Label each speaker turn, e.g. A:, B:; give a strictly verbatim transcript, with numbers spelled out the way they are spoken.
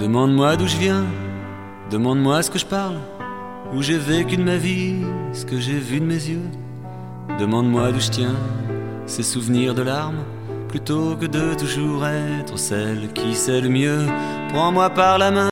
A: Demande-moi d'où je viens, demande-moi ce que je parle, où j'ai vécu de ma vie, ce que j'ai vu de mes yeux. Demande-moi d'où je tiens ces souvenirs de larmes, plutôt que de toujours être celle qui sait le mieux. Prends-moi par la main.